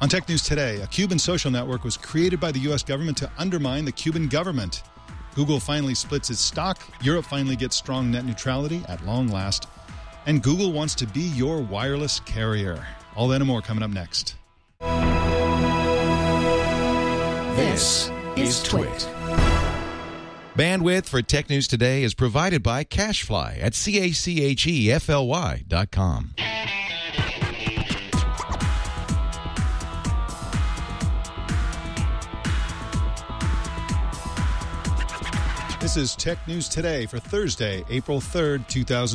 On Tech News Today, a Cuban social network was created by the U.S. government to undermine the Cuban government. Google finally splits its stock. Europe finally gets strong net neutrality at long last. And Google wants to be your wireless carrier. All that and more coming up next. This is Twit. Bandwidth for Tech News Today is provided by CacheFly at CACHEFLY.com. This is Tech News Today for Thursday, April 3rd,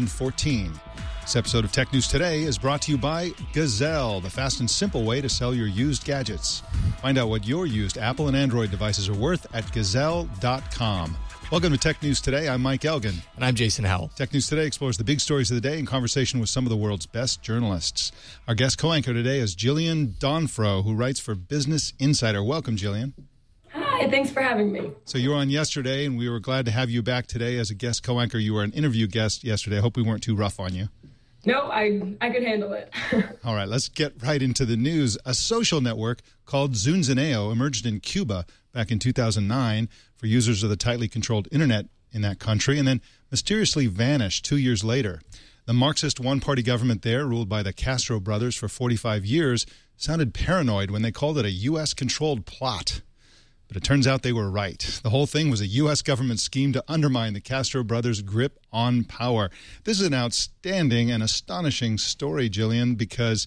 2014. This episode of Tech News Today is brought to you by Gazelle, the fast and simple way to sell your used gadgets. Find out what your used Apple and Android devices are worth at Gazelle.com. Welcome to Tech News Today. I'm Mike Elgin. And I'm Jason Howell. Tech News Today explores the big stories of the day in conversation with some of the world's best journalists. Our guest co-anchor today is Jillian Donfro, who writes for Business Insider. Welcome, Jillian. Hi, thanks for having me. So you were on yesterday, and we were glad to have you back today as a guest co-anchor. You were an interview guest yesterday. I hope we weren't too rough on you. No, I could handle it. All right, let's get right into the news. A social network called Zunzuneo emerged in Cuba back in 2009 for users of the tightly controlled internet in that country, and then mysteriously vanished 2 years later. The Marxist one-party government there, ruled by the Castro brothers for 45 years, sounded paranoid when they called it a U.S.-controlled plot. But it turns out they were right. The whole thing was a U.S. government scheme to undermine the Castro brothers' grip on power. This is an outstanding and astonishing story, Jillian, because,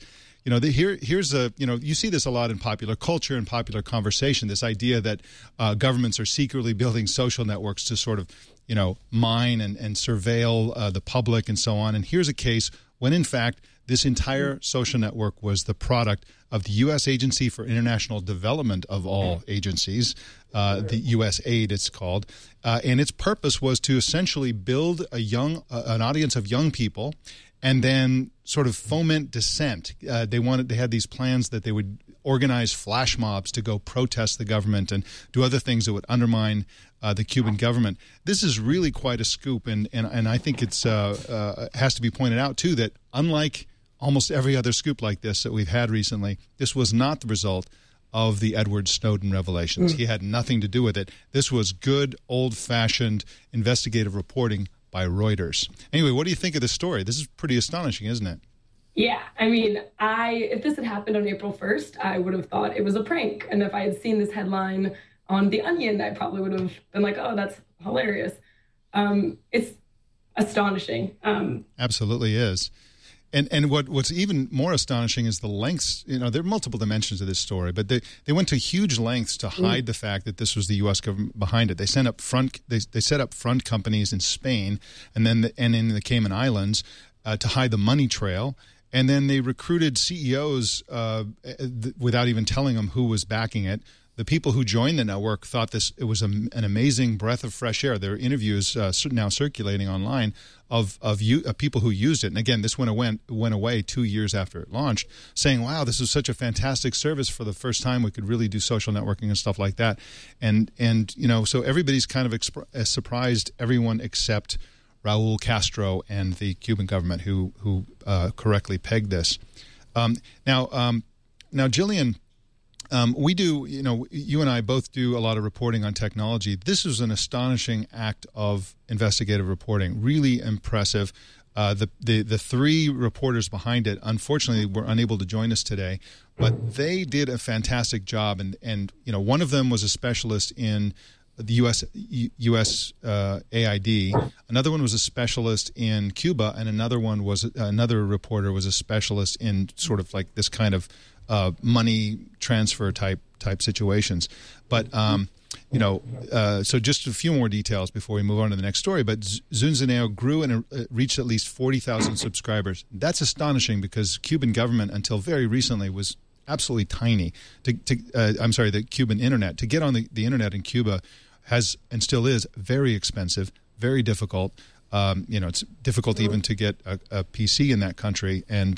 here's you see this a lot in popular culture and popular conversation, this idea that governments are secretly building social networks to sort of, mine and surveil the public and so on. And here's a case when, in fact, this entire social network was the product of the U.S. Agency for International Development of all agencies, the USAID it's called, and its purpose was to essentially build an audience of young people, and then sort of foment dissent. They had these plans that they would organize flash mobs to go protest the government and do other things that would undermine the Cuban government. This is really quite a scoop, and I think it's has to be pointed out too that unlike almost every other scoop like this that we've had recently, this was not the result of the Edward Snowden revelations. He had nothing to do with it. This was good, old-fashioned investigative reporting by Reuters. Anyway, what do you think of this story? This is pretty astonishing, isn't it? Yeah, I mean, if this had happened on April 1st, I would have thought it was a prank. And if I had seen this headline on The Onion, I probably would have been like, oh, that's hilarious. It's astonishing. Absolutely is. And what's even more astonishing is the lengths. There are multiple dimensions of this story, but they went to huge lengths to hide the fact that this was the U.S. government behind it. They set up front companies in Spain and then in the Cayman Islands to hide the money trail. And then they recruited CEOs without even telling them who was backing it. The people who joined the network thought it was an amazing breath of fresh air. There are interviews now circulating online of people who used it. And again, this went away 2 years after it launched, saying, wow, this is such a fantastic service. For the first time, we could really do social networking and stuff like that. And so everybody's kind of surprised everyone except Raul Castro and the Cuban government who correctly pegged this. Now, Jillian, we do, you and I both do a lot of reporting on technology. This is an astonishing act of investigative reporting, really impressive. The three reporters behind it, unfortunately, were unable to join us today, but they did a fantastic job. And one of them was a specialist in the U.S. AID. Another one was a specialist in Cuba, and another reporter was a specialist in sort of like this kind of money transfer type situations. But so just a few more details before we move on to the next story. But Zunzuneo grew and reached at least 40,000 subscribers. That's astonishing because Cuban government until very recently was absolutely tiny. The Cuban internet, to get on the internet in Cuba has and still is very expensive, very difficult. It's difficult even to get a PC in that country, and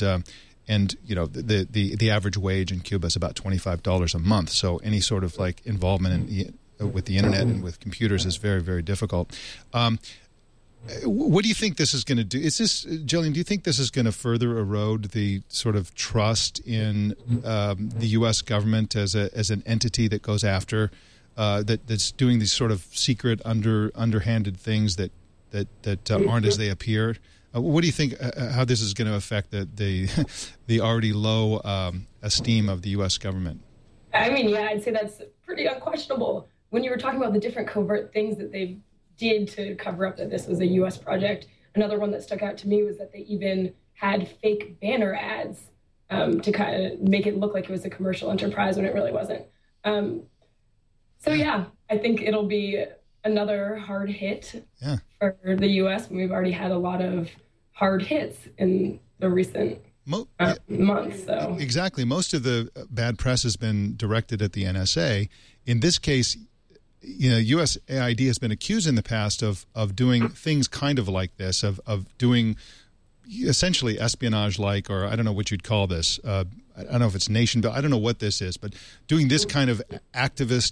the average wage in Cuba is about $25 a month. So any sort of like involvement with the internet and with computers is very, very difficult. What do you think this is going to do? Jillian, do you think this is going to further erode the sort of trust in the U.S. government as an entity that goes after, that's doing these sort of secret, underhanded things that aren't as they appear? What do you think, how this is going to affect the already low esteem of the U.S. government? I mean, yeah, I'd say that's pretty unquestionable. When you were talking about the different covert things that they did to cover up that this was a U.S. project, another one that stuck out to me was that they even had fake banner ads to kind of make it look like it was a commercial enterprise when it really wasn't. So, yeah, I think it'll be another hard hit for the U.S. We've already had a lot of hard hits in the recent months. So. Exactly. Most of the bad press has been directed at the NSA. In this case, USAID has been accused in the past of doing things kind of like this, of doing essentially espionage-like, or I don't know what you'd call this. I don't know if it's nation building. I don't know what this is, but doing this kind of activist,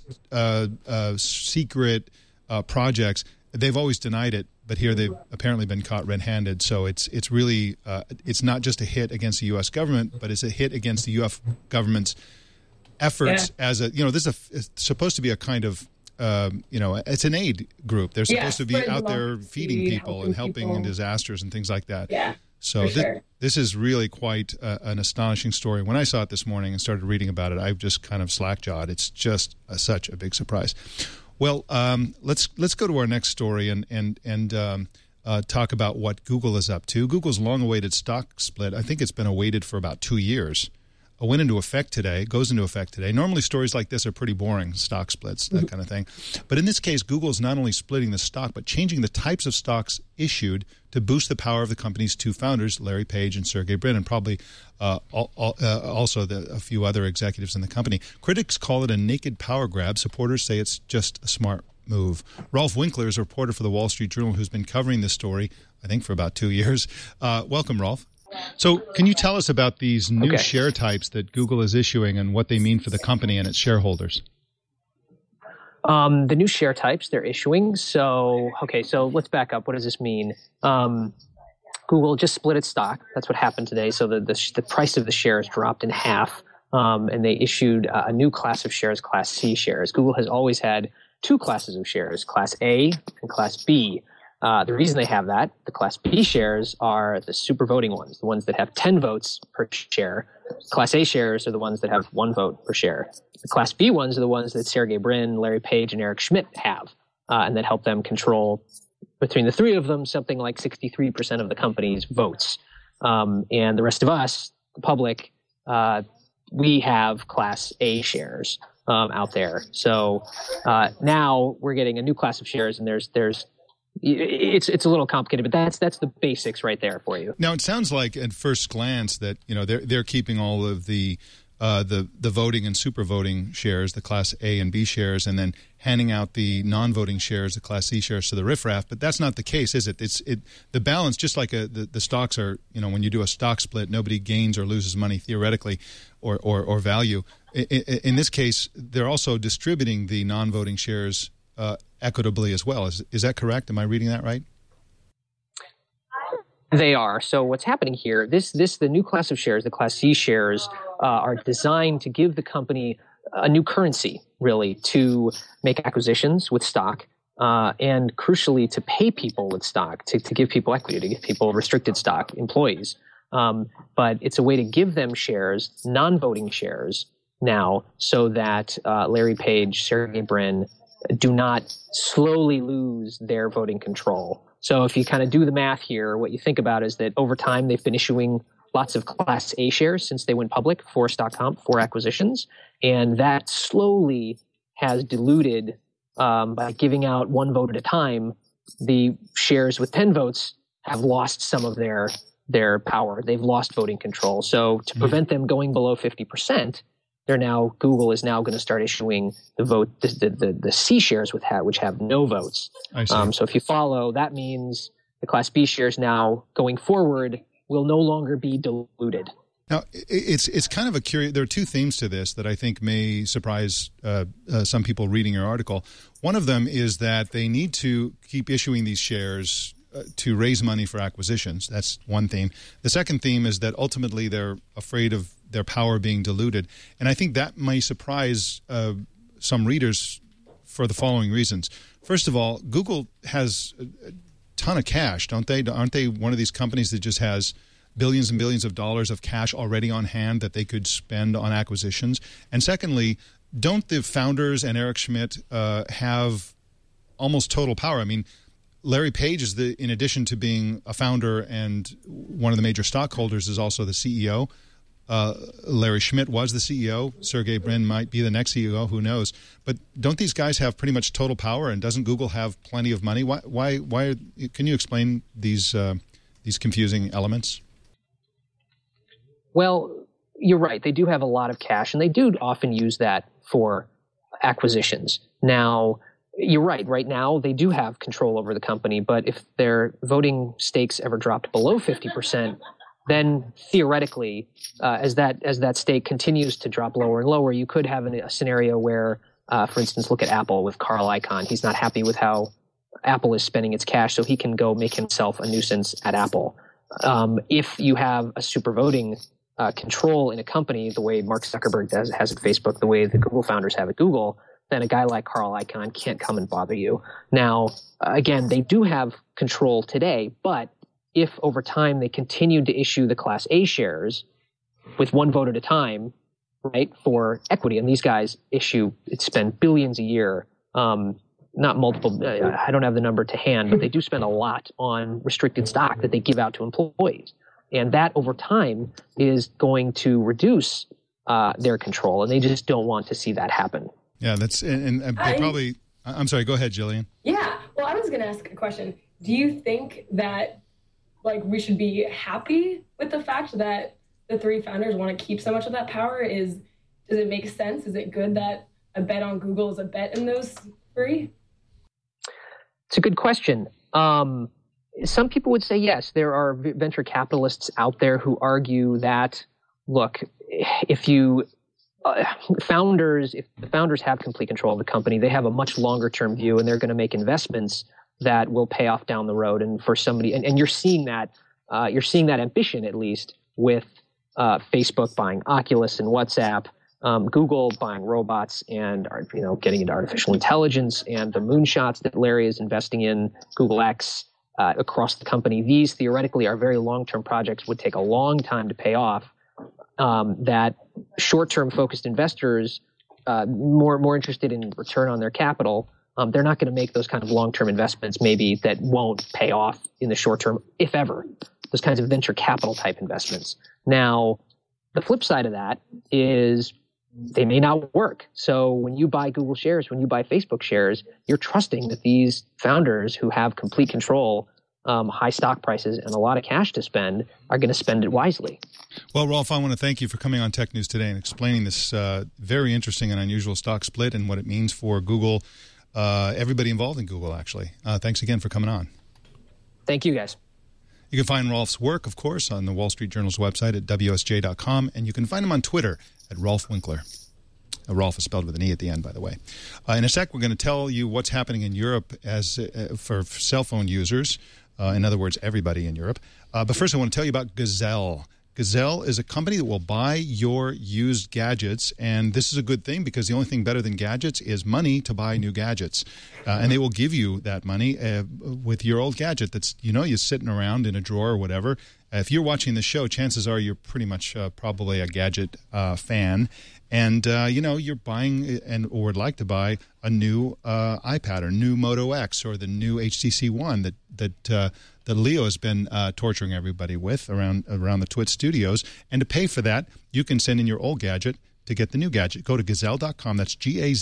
secret projects. They've always denied it, but here they've apparently been caught red-handed. So it's really it's not just a hit against the U.S. government, but it's a hit against the U.S. government's efforts as this is supposed to be a kind of it's an aid group. They're supposed to be out there feeding people and helping in disasters and things like that. Yeah, so this is really quite an astonishing story. When I saw it this morning and started reading about it, I just kind of slack-jawed. It's just such a big surprise. Well, let's go to our next story and talk about what Google is up to. Google's long-awaited stock split, I think it's been awaited for about 2 years. It goes into effect today. Normally stories like this are pretty boring, stock splits, that kind of thing. But in this case, Google is not only splitting the stock, but changing the types of stocks issued to boost the power of the company's two founders, Larry Page and Sergey Brin, and probably also a few other executives in the company. Critics call it a naked power grab. Supporters say it's just a smart move. Rolf Winkler is a reporter for the Wall Street Journal who's been covering this story, I think, for about 2 years. Welcome, Rolf. So can you tell us about these new share types that Google is issuing and what they mean for the company and its shareholders? The new share types they're issuing. So let's back up. What does this mean? Google just split its stock. That's what happened today. So the price of the shares dropped in half, and they issued a new class of shares, Class C shares. Google has always had two classes of shares, Class A and Class B. The reason they have that, the Class B shares are the super voting ones, the ones that have 10 votes per share. Class A shares are the ones that have 1 vote per share. The Class B ones are the ones that Sergey Brin, Larry Page, and Eric Schmidt have, and that help them control, between the three of them, something like 63% of the company's votes. And the rest of us, the public, we have Class A shares out there. So now we're getting a new class of shares, and it's a little complicated, but that's the basics right there for you. Now, it sounds like at first glance that they're keeping all of the voting and super voting shares, the Class A and B shares, and then handing out the non-voting shares, the Class C shares, to the riffraff. But that's not the case, is it? The balance, just like the stocks are. When you do a stock split, nobody gains or loses money theoretically, or value. In this case, they're also distributing the non-voting shares equitably as well. Is that correct? Am I reading that right? They are. So what's happening here, the new class of shares, the Class C shares, are designed to give the company a new currency, really, to make acquisitions with stock, and crucially to pay people with stock, to give people equity, to give people restricted stock, employees. But it's a way to give them shares, non-voting shares now, so that Larry Page, Sergey Brin do not slowly lose their voting control. So if you kind of do the math here, what you think about is that over time they've been issuing lots of Class A shares since they went public, 4 stock comp, 4 acquisitions, and that slowly has diluted by giving out 1 vote at a time. The shares with 10 votes have lost some of their power. They've lost voting control. So to prevent them going below 50%, Google is now going to start issuing the C shares which have no votes. I see. So if you follow, that means the Class B shares now going forward will no longer be diluted. Now, it's kind of a curious. There are 2 themes to this that I think may surprise some people reading your article. One of them is that they need to keep issuing these shares to raise money for acquisitions. That's one theme. The second theme is that ultimately they're afraid of their power being diluted. And I think that may surprise some readers for the following reasons. First of all, Google has a ton of cash, don't they? Aren't they one of these companies that just has billions and billions of dollars of cash already on hand that they could spend on acquisitions? And secondly, don't the founders and Eric Schmidt have almost total power? I mean, Larry Page is in addition to being a founder and one of the major stockholders, is also the CEO. Larry Schmidt was the CEO. Sergey Brin might be the next CEO. Who knows? But don't these guys have pretty much total power? And doesn't Google have plenty of money? Why? Can you explain these confusing elements? Well, you're right. They do have a lot of cash, and they do often use that for acquisitions. Now, you're right. Right now, they do have control over the company, but if their voting stakes ever dropped below 50%, then theoretically, as that stake continues to drop lower and lower, you could have a scenario where, for instance, look at Apple with Carl Icahn. He's not happy with how Apple is spending its cash, so he can go make himself a nuisance at Apple. If you have a super voting control in a company, the way Mark Zuckerberg has at Facebook, the way the Google founders have at Google, then a guy like Carl Icahn can't come and bother you. Now, again, they do have control today, but if over time they continue to issue the Class A shares with one vote at a time, right, for equity, and these guys spend billions a year, not multiple, I don't have the number to hand, but they do spend a lot on restricted stock that they give out to employees. And that over time is going to reduce their control, and they just don't want to see that happen. Yeah, I'm sorry, go ahead, Jillian. Yeah, well, I was going to ask a question. Do you think that, we should be happy with the fact that the three founders want to keep so much of that power? Does it make sense? Is it good that a bet on Google is a bet in those three? It's a good question. Some people would say yes. There are venture capitalists out there who argue that, look, if the founders have complete control of the company, they have a much longer term view, and they're going to make investments that will pay off down the road. And for somebody, and you're seeing that ambition, at least, with Facebook buying Oculus and WhatsApp, Google buying robots and getting into artificial intelligence, and the moonshots that Larry is investing in, Google X, across the company. These theoretically are very long-term projects, would take a long time to pay off. That short-term focused investors, more interested in return on their capital, they're not going to make those kind of long-term investments maybe that won't pay off in the short term, if ever, those kinds of venture capital type investments. Now, the flip side of that is they may not work. So when you buy Google shares, when you buy Facebook shares, you're trusting that these founders who have complete control, high stock prices, and a lot of cash to spend are going to spend it wisely. Well, Rolf, I want to thank you for coming on Tech News Today and explaining this very interesting and unusual stock split and what it means for Google, everybody involved in Google, actually. Thanks again for coming on. Thank you, guys. You can find Rolf's work, of course, on the Wall Street Journal's website at WSJ.com, and you can find him on Twitter at Rolf Winkler. Rolf is spelled with an E at the end, by the way. In a sec, we're going to tell you what's happening in Europe for cell phone users. In other words, everybody in Europe. But first, I want to tell you about Gazelle. Gazelle is a company that will buy your used gadgets, and this is a good thing because the only thing better than gadgets is money to buy new gadgets. And they will give you that money with your old gadget that's, you're sitting around in a drawer or whatever. If you're watching the show, chances are you're pretty much probably a gadget fan. And, you're buying or would like to buy a new iPad or new Moto X or the new HTC One that Leo has been torturing everybody with around the Twit studios. And to pay for that, you can send in your old gadget to get the new gadget. Go to Gazelle.com. That's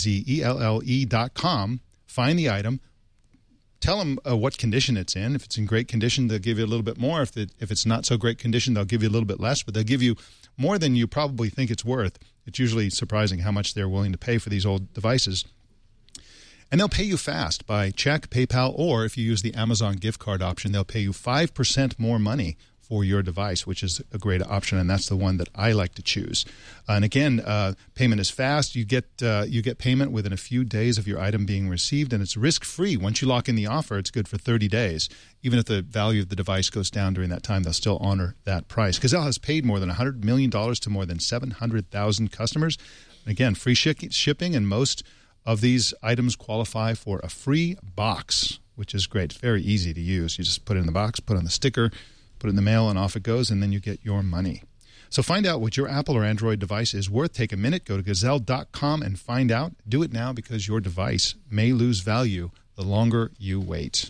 GAZELLE.com. Find the item. Tell them what condition it's in. If it's in great condition, they'll give you a little bit more. If it's not so great condition, they'll give you a little bit less. But they'll give you more than you probably think it's worth. It's usually surprising how much they're willing to pay for these old devices. And they'll pay you fast by check, PayPal, or if you use the Amazon gift card option, they'll pay you 5% more money for your device, which is a great option, and that's the one that I like to choose. And again, payment is fast. You get payment within a few days of your item being received, and it's risk-free. Once you lock in the offer, it's good for 30 days. Even if the value of the device goes down during that time, they'll still honor that price. Gazelle has paid more than $100 million to more than 700,000 customers. And again, free shipping, and most of these items qualify for a free box, which is great. It's very easy to use. You just put it in the box, put on the sticker, put it in the mail, and off it goes, and then you get your money. So find out what your Apple or Android device is worth. Take a minute, go to Gazelle.com and find out. Do it now because your device may lose value the longer you wait.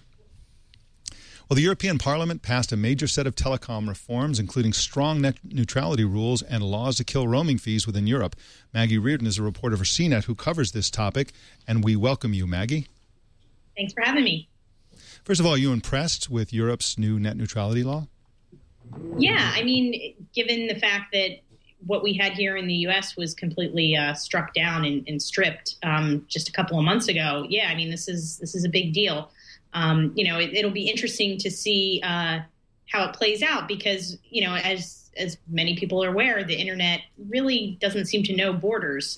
Well, the European Parliament passed a major set of telecom reforms, including strong net neutrality rules and laws to kill roaming fees within Europe. Maggie Reardon is a reporter for CNET who covers this topic, and we welcome you, Maggie. Thanks for having me. First of all, are you impressed with Europe's new net neutrality law? Yeah, I mean, given the fact that what we had here in the U.S. was completely struck down and stripped just a couple of months ago, yeah, I mean, this is a big deal. It'll be interesting to see how it plays out because, as many people are aware, the internet really doesn't seem to know borders.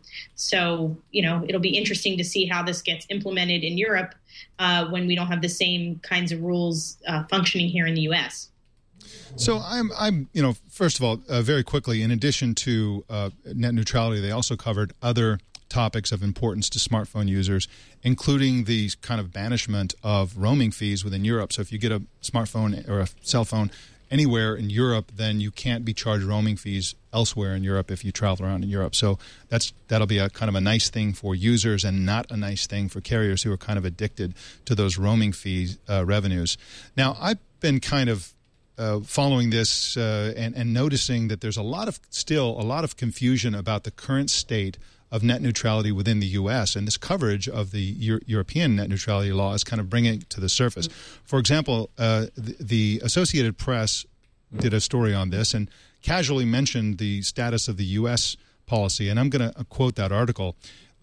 So it'll be interesting to see how this gets implemented in Europe when we don't have the same kinds of rules functioning here in the U.S. So I'm first of all, very quickly, in addition to net neutrality, they also covered other topics of importance to smartphone users, including the kind of banishment of roaming fees within Europe. So if you get a smartphone or a cell phone anywhere in Europe, then you can't be charged roaming fees elsewhere in Europe if you travel around in Europe. So that'll be a kind of a nice thing for users and not a nice thing for carriers who are kind of addicted to those roaming fee revenues. Now, I've been kind of following this and noticing that there's still a lot of confusion about the current state of net neutrality within the U.S., and this coverage of the European net neutrality law is kind of bringing it to the surface. For example, the Associated Press did a story on this and casually mentioned the status of the U.S. policy, and I'm going to quote that article.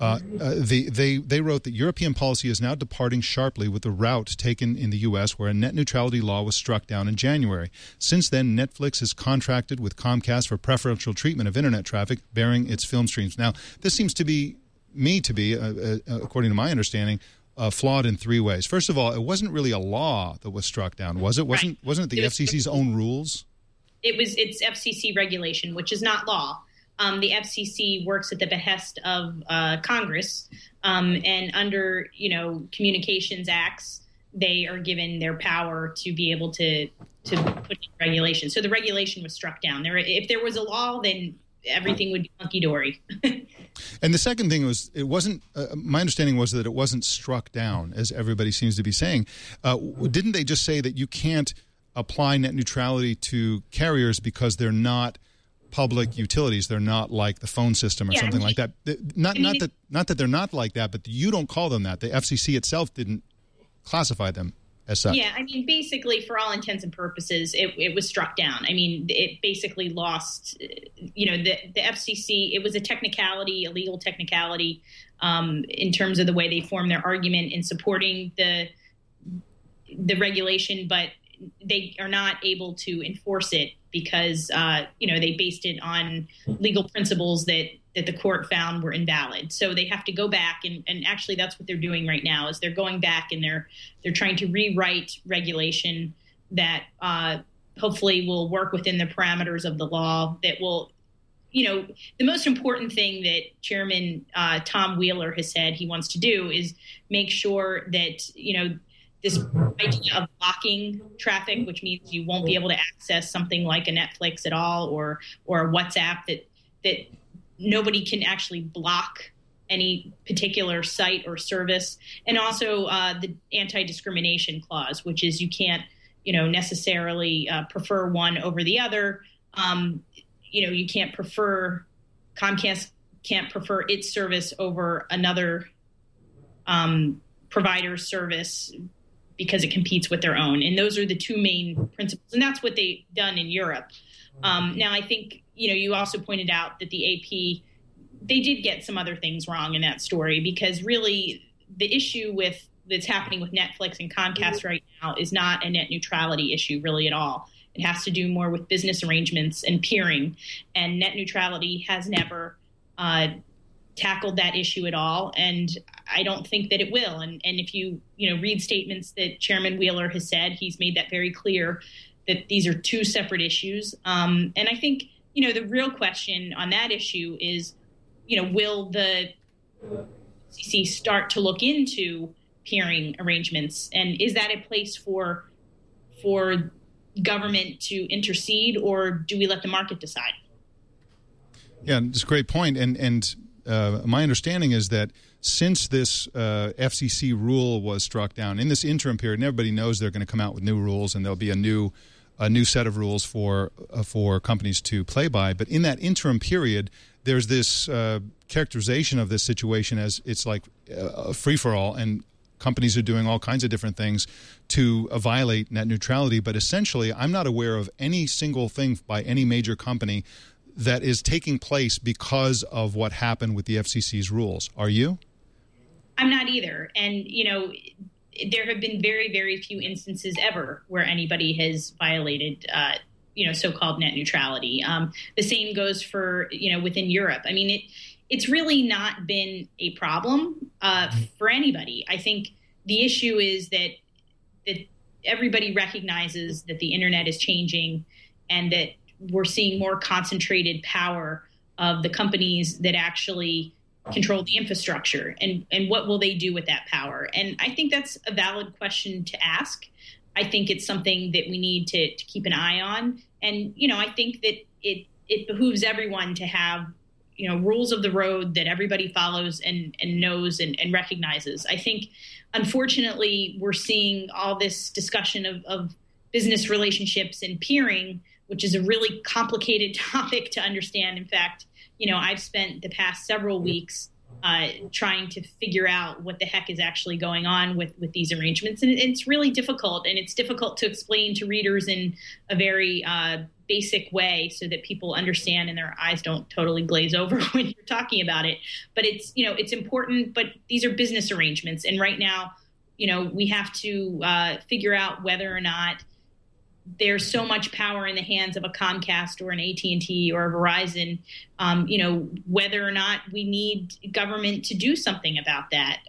They wrote that European policy is now departing sharply with the route taken in the U.S., where a net neutrality law was struck down in January. Since then, Netflix has contracted with Comcast for preferential treatment of Internet traffic bearing its film streams. Now, this seems to be, according to my understanding, flawed in three ways. First of all, it wasn't really a law that was struck down, was it? Wasn't it the FCC's own rules? It's FCC regulation, which is not law. The FCC works at the behest of Congress, and under communications acts, they are given their power to be able to put in regulation. So the regulation was struck down. If there was a law, then everything would be hunky dory. And the second thing was, it wasn't. My understanding was that it wasn't struck down, as everybody seems to be saying. Didn't they just say that you can't apply net neutrality to carriers because they're not public utilities? They're not like the phone system or something like that. Not that they're not like that, but you don't call them that. The FCC itself didn't classify them as such. Yeah, I mean, basically, for all intents and purposes, it was struck down. I mean, it basically lost. The FCC. It was a legal technicality, in terms of the way they formed their argument in supporting the regulation, but they are not able to enforce it because, they based it on legal principles that the court found were invalid. So they have to go back and actually that's what they're doing right now is they're going back and they're trying to rewrite regulation that hopefully will work within the parameters of the law that will, the most important thing that Chairman Tom Wheeler has said he wants to do is make sure that, this idea of blocking traffic, which means you won't be able to access something like a Netflix at all or a WhatsApp, that nobody can actually block any particular site or service. And also the anti-discrimination clause, which is you can't, necessarily prefer one over the other. You can't Comcast can't prefer its service over another provider's service because it competes with their own. And those are the two main principles. And that's what they've done in Europe. Now, I think, you also pointed out that the AP, they did get some other things wrong in that story because really the issue that's happening with Netflix and Comcast right now is not a net neutrality issue really at all. It has to do more with business arrangements and peering. And net neutrality has never tackled that issue at all, and I don't think that it will. And if you read statements that Chairman Wheeler has said, he's made that very clear that these are two separate issues. And I think the real question on that issue is, will the SEC start to look into peering arrangements, and is that a place for government to intercede, or do we let the market decide? Yeah, it's a great point. And my understanding is that since this FCC rule was struck down, in this interim period, and everybody knows they're going to come out with new rules, and there'll be a new set of rules for companies to play by. But in that interim period, there's this characterization of this situation as it's like a free-for-all, and companies are doing all kinds of different things to violate net neutrality. But essentially, I'm not aware of any single thing by any major company that is taking place because of what happened with the FCC's rules. Are you? I'm not either. And, there have been very, very few instances ever where anybody has violated, so-called net neutrality. The same goes for, within Europe. I mean, it's really not been a problem for anybody. I think the issue is that everybody recognizes that the internet is changing and that we're seeing more concentrated power of the companies that actually control the infrastructure, and what will they do with that power? And I think that's a valid question to ask. I think it's something that we need to keep an eye on. And, I think that it behooves everyone to have, rules of the road that everybody follows and knows and recognizes. I think, unfortunately, we're seeing all this discussion of business relationships and peering, which is a really complicated topic to understand. In fact, I've spent the past several weeks trying to figure out what the heck is actually going on with these arrangements. And it's really difficult, and it's difficult to explain to readers in a very basic way so that people understand and their eyes don't totally glaze over when you're talking about it. But it's important, but these are business arrangements. And right now, we have to figure out whether or not there's so much power in the hands of a Comcast or an AT&T or a Verizon, whether or not we need government to do something about that,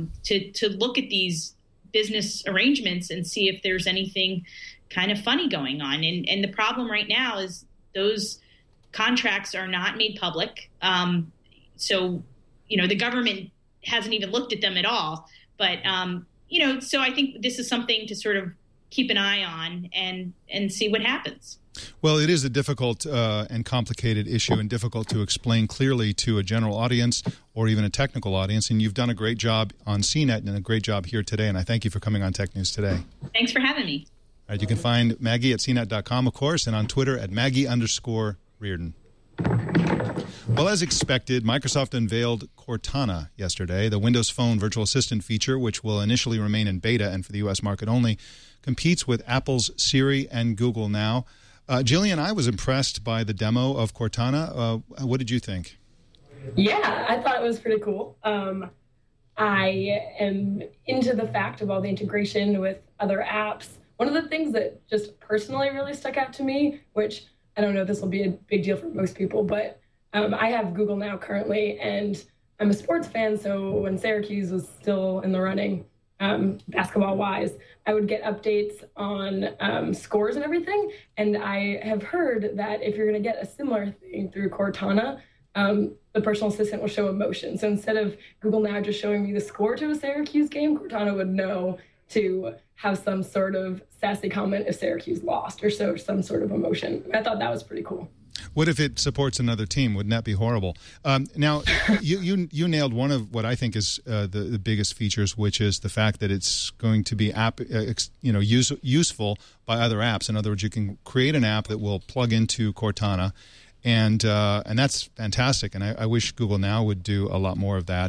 to look at these business arrangements and see if there's anything kind of funny going on. And the problem right now is those contracts are not made public. So the government hasn't even looked at them at all. But, so I think this is something to sort of keep an eye on and see what happens. Well, it is a difficult and complicated issue, and difficult to explain clearly to a general audience or even a technical audience. And you've done a great job on CNET and a great job here today. And I thank you for coming on Tech News Today. Thanks for having me. All right, you can find Maggie at CNET.com, of course, and on Twitter at Maggie_Reardon. Well, as expected, Microsoft unveiled Cortana yesterday, the Windows Phone virtual assistant feature, which will initially remain in beta and for the U.S. market only, competes with Apple's Siri and Google Now. Jillian, I was impressed by the demo of Cortana. What did you think? Yeah, I thought it was pretty cool. I am into the fact of all the integration with other apps. One of the things that just personally really stuck out to me, which I don't know if this will be a big deal for most people, but I have Google Now currently, and I'm a sports fan, so when Syracuse was still in the running, basketball-wise, I would get updates on scores and everything, and I have heard that if you're going to get a similar thing through Cortana, the personal assistant will show emotion. So instead of Google Now just showing me the score to a Syracuse game, Cortana would know to have some sort of sassy comment if Syracuse lost, or show some sort of emotion. I thought that was pretty cool. What if it supports another team? Wouldn't that be horrible? Now, you nailed one of what I think is the biggest features, which is the fact that it's going to be useful by other apps. In other words, you can create an app that will plug into Cortana, and that's fantastic. And I wish Google Now would do a lot more of that.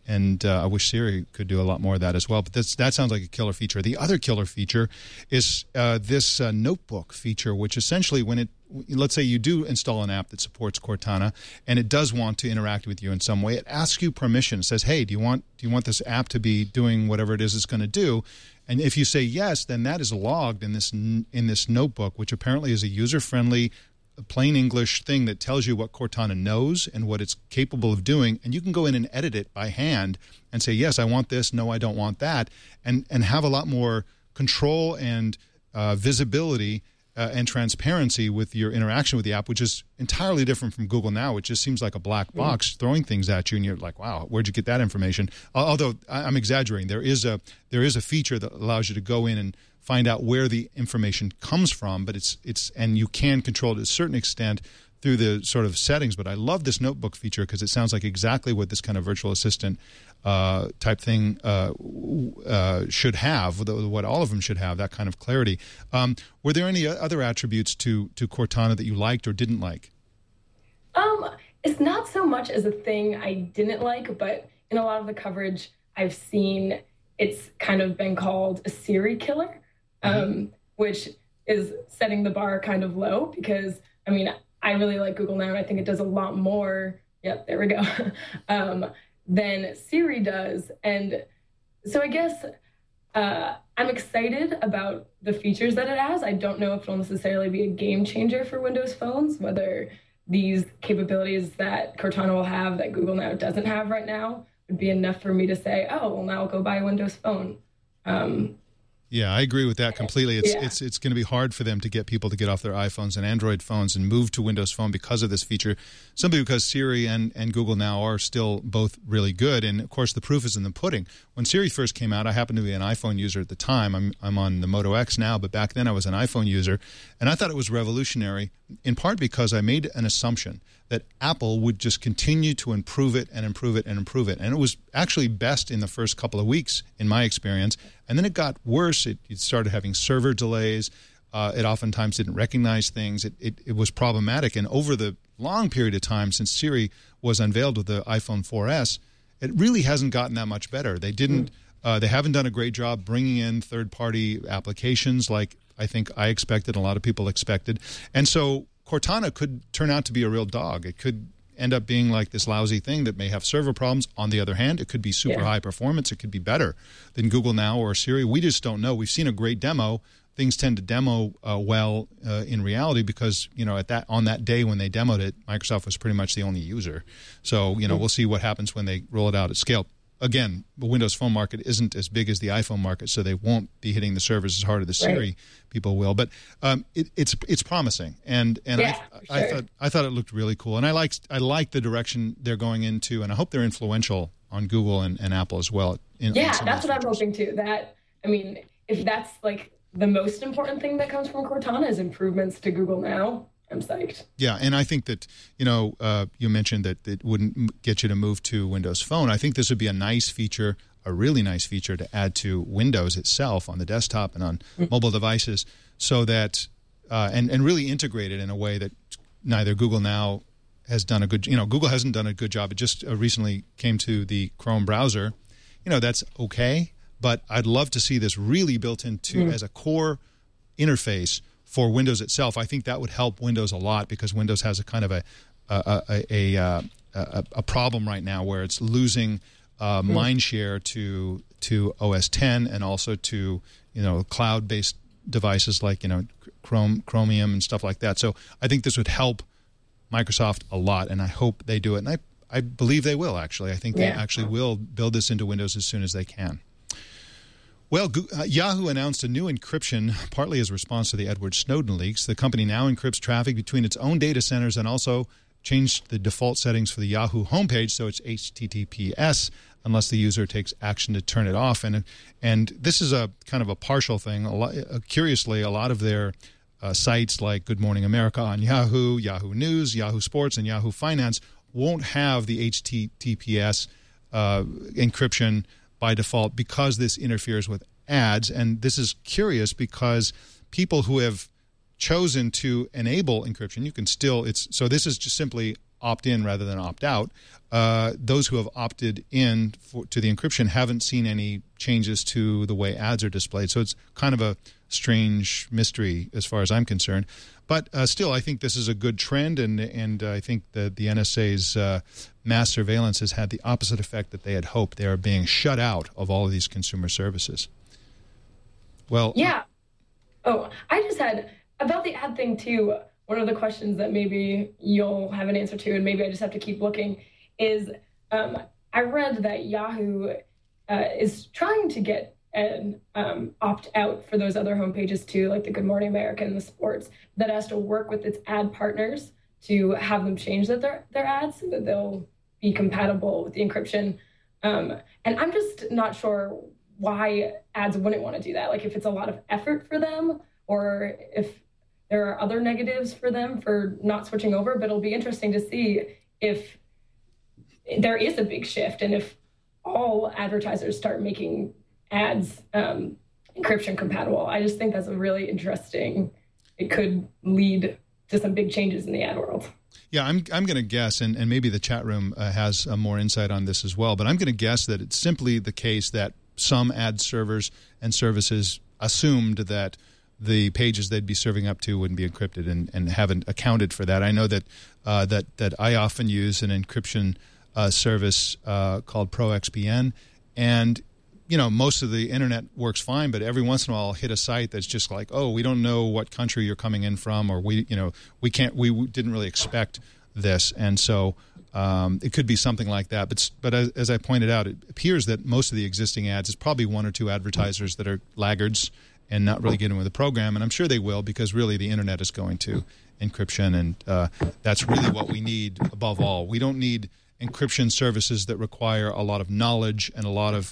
I wish Siri could do a lot more of that as well. But that sounds like a killer feature. The other killer feature is this notebook feature, which essentially let's say you do install an app that supports Cortana and it does want to interact with you in some way, it asks you permission. It says, hey, do you want this app to be doing whatever it is it's going to do? And if you say yes, then that is logged in this notebook, which apparently is a user-friendly, plain English thing that tells you what Cortana knows and what it's capable of doing. And you can go in and edit it by hand and say, yes, I want this. No, I don't want that. And have a lot more control and visibility and transparency with your interaction with the app, which is entirely different from Google Now, which just seems like a black box throwing things at you, and you're like, wow, where'd you get that information? Although I'm exaggerating. There is a feature that allows you to go in and find out where the information comes from, but and you can control it to a certain extent through the sort of settings. But I love this notebook feature because it sounds like exactly what this kind of virtual assistant type thing should have, what all of them should have, that kind of clarity. Were there any other attributes to Cortana that you liked or didn't like? It's not so much as a thing I didn't like, but in a lot of the coverage I've seen, it's kind of been called a Siri killer, which is setting the bar kind of low because, I mean, I really like Google Now, and I think it does a lot more, yep, there we go, than Siri does. And so I guess I'm excited about the features that it has. I don't know if it'll necessarily be a game changer for Windows phones, whether these capabilities that Cortana will have that Google Now doesn't have right now would be enough for me to say, oh, well, now I'll go buy a Windows phone. Yeah, I agree with that completely. It's going to be hard for them to get people to get off their iPhones and Android phones and move to Windows Phone because of this feature, simply because Siri and Google Now are still both really good. And, of course, the proof is in the pudding. When Siri first came out, I happened to be an iPhone user at the time. I'm on the Moto X now, but back then I was an iPhone user. And I thought it was revolutionary, in part because I made an assumption that Apple would just continue to improve it and improve it and improve it. And it was actually best in the first couple of weeks, in my experience. And then it got worse. It started having server delays. It oftentimes didn't recognize things. It was problematic. And over the long period of time since Siri was unveiled with the iPhone 4S, it really hasn't gotten that much better. They haven't done a great job bringing in third-party applications like I think I expected, a lot of people expected. And so Cortana could turn out to be a real dog. It could end up being like this lousy thing that may have server problems. On the other hand, it could be super high performance. It could be better than Google Now or Siri. We just don't know. We've seen a great demo. Things tend to demo well in reality because, on that day when they demoed it, Microsoft was pretty much the only user. So, we'll see what happens when they roll it out at scale. Again, the Windows Phone market isn't as big as the iPhone market, so they won't be hitting the servers as hard as the Siri people will. But it's promising, and I thought it looked really cool, and I like the direction they're going into, and I hope they're influential on Google and Apple as well. That's what I'm hoping too. If that's like the most important thing that comes from Cortana is improvements to Google Now, I'm psyched. Yeah, and I think that, you mentioned that it wouldn't get you to move to Windows Phone. I think this would be a nice feature, a really nice feature to add to Windows itself on the desktop and on mobile devices so that, and really integrate it in a way that neither Google Now has done a good, Google hasn't done a good job. It just recently came to the Chrome browser. That's okay, but I'd love to see this really built into as a core interface for Windows itself. I think that would help Windows a lot because Windows has a kind of a problem right now where it's losing mind share to OS X and also to cloud-based devices like Chromium and stuff like that. So I think this would help Microsoft a lot, and I hope they do it. And I believe they will, actually. I think they actually will build this into Windows as soon as they can. Well, Yahoo announced a new encryption, partly as a response to the Edward Snowden leaks. The company now encrypts traffic between its own data centers and also changed the default settings for the Yahoo homepage, so it's HTTPS, unless the user takes action to turn it off. And this is a kind of a partial thing. Curiously, a lot of their sites like Good Morning America on Yahoo, Yahoo News, Yahoo Sports, and Yahoo Finance won't have the HTTPS encryption by default because this interferes with ads. And this is curious because people who have chosen to enable encryption, you can still, so this is just simply opt in rather than opt out. Those who have opted in to the encryption haven't seen any changes to the way ads are displayed. So it's kind of a strange mystery as far as I'm concerned. But still, I think this is a good trend, and I think that the NSA's mass surveillance has had the opposite effect that they had hoped. They are being shut out of all of these consumer services. Well, yeah. Oh, I just had, about the ad thing too, one of the questions that maybe you'll have an answer to, and maybe I just have to keep looking, is I read that Yahoo is trying to get an opt-out for those other homepages too, like the Good Morning America and the sports, that has to work with its ad partners to have them change their ads so that they'll be compatible with the encryption. And I'm just not sure why ads wouldn't want to do that. Like if it's a lot of effort for them, or if there are other negatives for them for not switching over. But it'll be interesting to see if there is a big shift and if all advertisers start making ads encryption compatible. I just think that's a really interesting, it could lead to some big changes in the ad world. Yeah, I'm going to guess, and maybe the chat room has more insight on this as well, but I'm going to guess that it's simply the case that some ad servers and services assumed that the pages they'd be serving up to wouldn't be encrypted and haven't accounted for that. I know that that I often use an encryption service called ProXPN, and most of the internet works fine, but every once in a while I'll hit a site that's just like, oh, we don't know what country you're coming in from, or we didn't really expect this, and so it could be something like that. But as I pointed out, it appears that most of the existing ads is probably one or two advertisers that are laggards and not really getting with the program, and I'm sure they will, because really the internet is going to encryption, and that's really what we need above all. We don't need encryption services that require a lot of knowledge and a lot of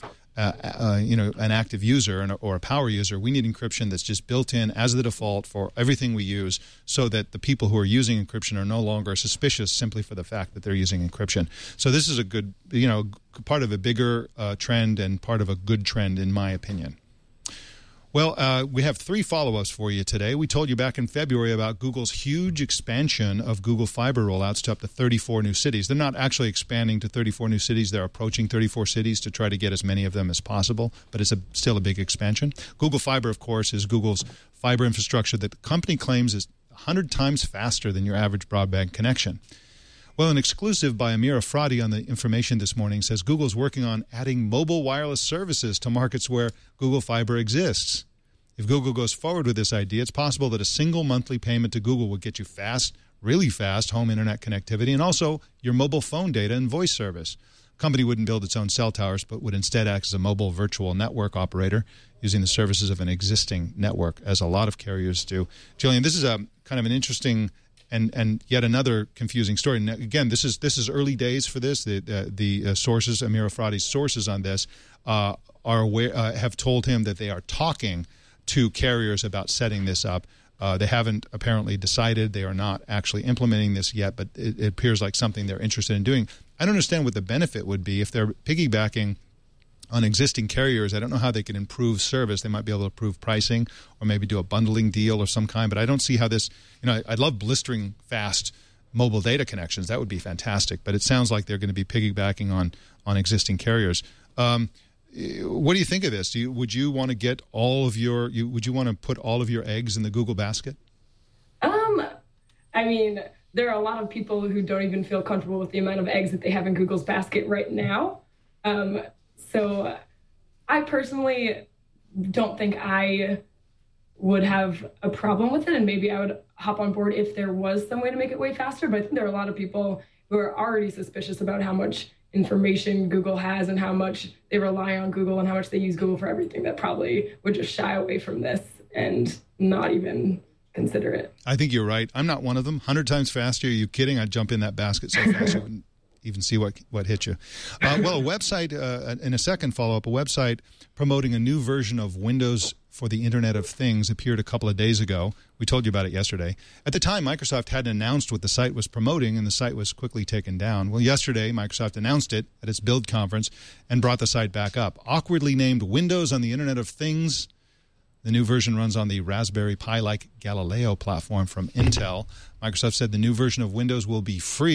an active user or a power user. We need encryption that's just built in as the default for everything we use, so that the people who are using encryption are no longer suspicious simply for the fact that they're using encryption. So this is a good, part of a bigger trend and part of a good trend, in my opinion. Well, we have 3 follow-ups for you today. We told you back in February about Google's huge expansion of Google Fiber rollouts to up to 34 new cities. They're not actually expanding to 34 new cities. They're approaching 34 cities to try to get as many of them as possible, but it's still a big expansion. Google Fiber, of course, is Google's fiber infrastructure that the company claims is 100 times faster than your average broadband connection. Well, an exclusive by Amir Afradi on the Information this morning says Google's working on adding mobile wireless services to markets where Google Fiber exists. If Google goes forward with this idea, it's possible that a single monthly payment to Google would get you fast, really fast home internet connectivity, and also your mobile phone data and voice service. The company wouldn't build its own cell towers, but would instead act as a mobile virtual network operator using the services of an existing network, as a lot of carriers do. Jillian, this is a kind of an interesting and yet another confusing story. Now, again, this is early days for this. The sources, Amir Afradi's sources on this, are aware, have told him that they are talking to carriers about setting this up. They haven't apparently decided. They are not actually implementing this yet, but it appears like something they're interested in doing. I don't understand what the benefit would be if they're piggybacking on existing carriers. I don't know how they can improve service. They might be able to improve pricing or maybe do a bundling deal of some kind, but I don't see how this, I'd love blistering fast mobile data connections. That would be fantastic, but it sounds like they're going to be piggybacking on existing carriers. What do you think of this? Would you want to get would you want to put all of your eggs in the Google basket? I mean, there are a lot of people who don't even feel comfortable with the amount of eggs that they have in Google's basket right now. So I personally don't think I would have a problem with it, and maybe I would hop on board if there was some way to make it way faster. But I think there are a lot of people who are already suspicious about how much information Google has and how much they rely on Google and how much they use Google for everything, that probably would just shy away from this and not even consider it. I think you're right. I'm not one of them. 100 times faster. Are you kidding? I'd jump in that basket so fast you wouldn't even see what hit you. Well, a website, in a second follow-up, a website promoting a new version of Windows for the Internet of Things appeared a couple of days ago. We told you about it yesterday. At the time, Microsoft hadn't announced what the site was promoting, and the site was quickly taken down. Well, yesterday, Microsoft announced it at its Build conference and brought the site back up. Awkwardly named Windows on the Internet of Things, the new version runs on the Raspberry Pi-like Galileo platform from Intel. Microsoft said the new version of Windows will be free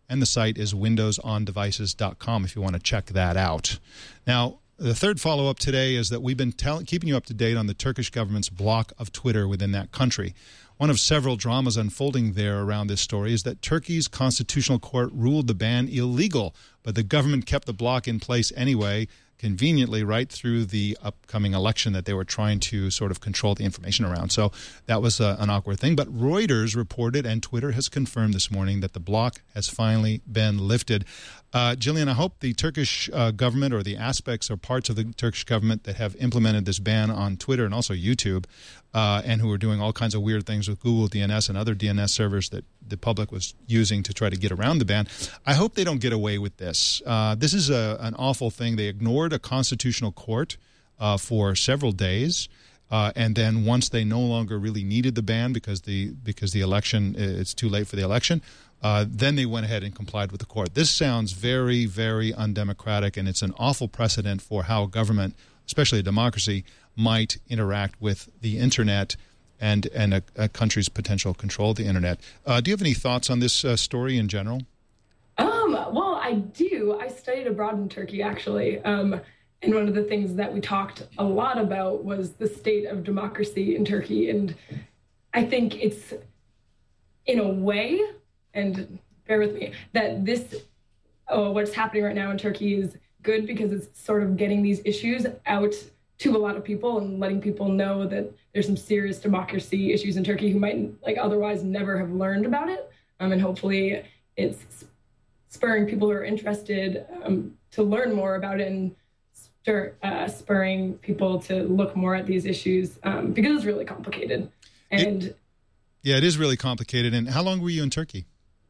and the site is windowsondevices.com if you want to check that out. Now, the third follow-up today is that we've been keeping you up to date on the Turkish government's block of Twitter within that country. One of several dramas unfolding there around this story is that Turkey's constitutional court ruled the ban illegal, but the government kept the block in place anyway, conveniently right through the upcoming election that they were trying to sort of control the information around. So that was an awkward thing. But Reuters reported, and Twitter has confirmed this morning, that the block has finally been lifted. Jillian, I hope the Turkish government, or the aspects or parts of the Turkish government that have implemented this ban on Twitter and also YouTube, and who are doing all kinds of weird things with Google DNS and other DNS servers that the public was using to try to get around the ban, I hope they don't get away with this. This is an awful thing. They ignored a constitutional court for several days. And then once they no longer really needed the ban because the election, it's too late for the election, then they went ahead and complied with the court. This sounds very, very undemocratic, and it's an awful precedent for how government, especially a democracy, might interact with the Internet and a country's potential control of the Internet. Do you have any thoughts on this story in general? Well, I do. I studied abroad in Turkey, actually. And one of the things that we talked a lot about was the state of democracy in Turkey. And I think it's, in a way, and bear with me, that what's happening right now in Turkey is good because it's sort of getting these issues out to a lot of people and letting people know that there's some serious democracy issues in Turkey who might otherwise never have learned about it. And hopefully it's spurring people who are interested to learn more about it, and spurring people to look more at these issues because it's really complicated. And it is really complicated. And how long were you in Turkey?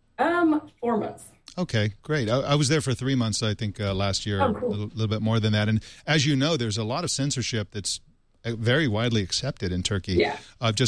4 months. Okay, great. I was there for 3 months, I think, last year, Oh, cool. a little bit more than that. And as you know, there's a lot of censorship that's very widely accepted in Turkey. Yeah.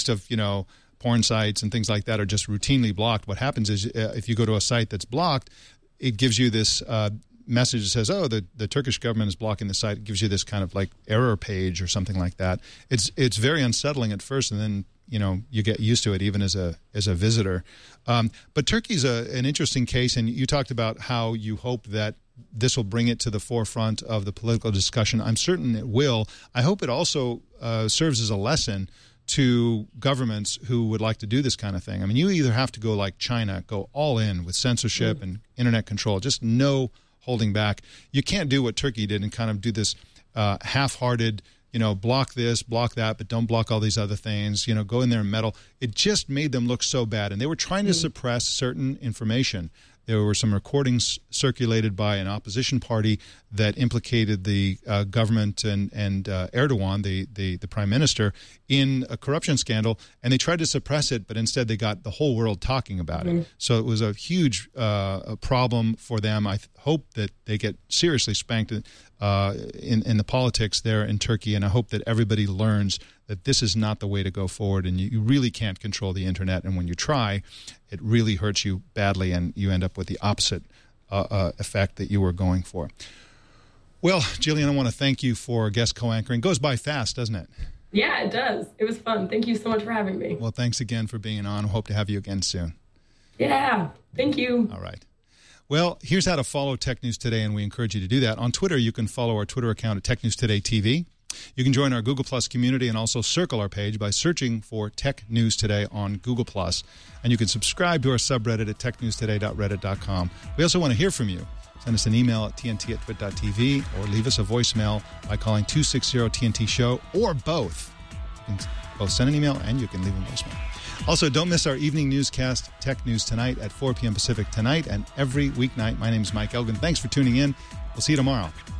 Porn sites and things like that are just routinely blocked. What happens is if you go to a site that's blocked, it gives you this message that says, oh, the Turkish government is blocking the site. It gives you this kind of like error page or something like that. It's very unsettling at first, and then you get used to it even as a visitor. But Turkey's an interesting case, and you talked about how you hope that this will bring it to the forefront of the political discussion. I'm certain it will. I hope it also serves as a lesson to governments who would like to do this kind of thing. I mean, you either have to go like China, go all in with censorship and internet control, just no holding back. You can't do what Turkey did and kind of do this half-hearted, block this, block that, but don't block all these other things, go in there and meddle. It just made them look so bad. And they were trying to suppress certain information. There were some recordings circulated by an opposition party that implicated the government and Erdogan, the prime minister, in a corruption scandal, and they tried to suppress it, but instead they got the whole world talking about it. So it was a huge problem for them. I hope that they get seriously spanked in the politics there in Turkey, and I hope that everybody learns that this is not the way to go forward, and you really can't control the Internet, and when you try, it really hurts you badly, and you end up with the opposite effect that you were going for. Well, Jillian, I want to thank you for guest co-anchoring. Goes by fast, doesn't it? Yeah, it does. It was fun. Thank you so much for having me. Well, thanks again for being on. Hope to have you again soon. Yeah, thank you. All right. Well, here's how to follow Tech News Today, and we encourage you to do that. On Twitter, you can follow our Twitter account at Tech News Today TV. You can join our Google Plus community and also circle our page by searching for Tech News Today on Google Plus. And you can subscribe to our subreddit at technewstoday.reddit.com. We also want to hear from you. Send us an email at tnt@twit.tv or leave us a voicemail by calling 260-TNT-SHOW or both. You can both send an email and you can leave a voicemail. Also, don't miss our evening newscast, Tech News Tonight, at 4 p.m. Pacific tonight and every weeknight. My name is Mike Elgin. Thanks for tuning in. We'll see you tomorrow.